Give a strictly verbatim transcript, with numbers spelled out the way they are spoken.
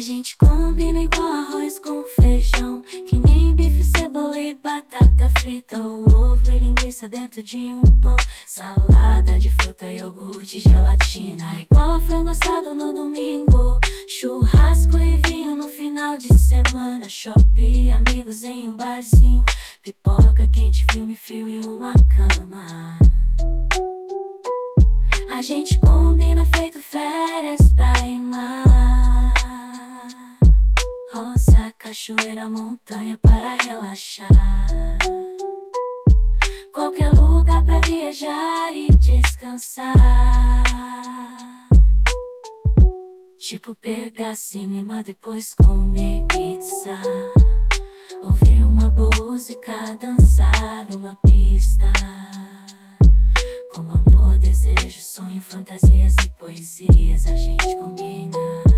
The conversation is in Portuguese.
gente combina igual arroz com feijão, que nem bife, cebola e batata frita, o ovo e linguiça dentro de um pão, salada de fruta, iogurte, gelatina, igual frango assado no domingo, churrasco e vinho no final de semana, shopping, amigos em um barzinho, pipoca quente, filme, frio e uma cama. A gente combina feito férias, praia e mar, roça, cachoeira, montanha para relaxar, qualquer lugar pra viajar e descansar. Tipo pegar cinema, depois comer pizza, ouvir uma música, dançar numa pista, com amor, desejo, sonho, fantasias e poesias a gente combina.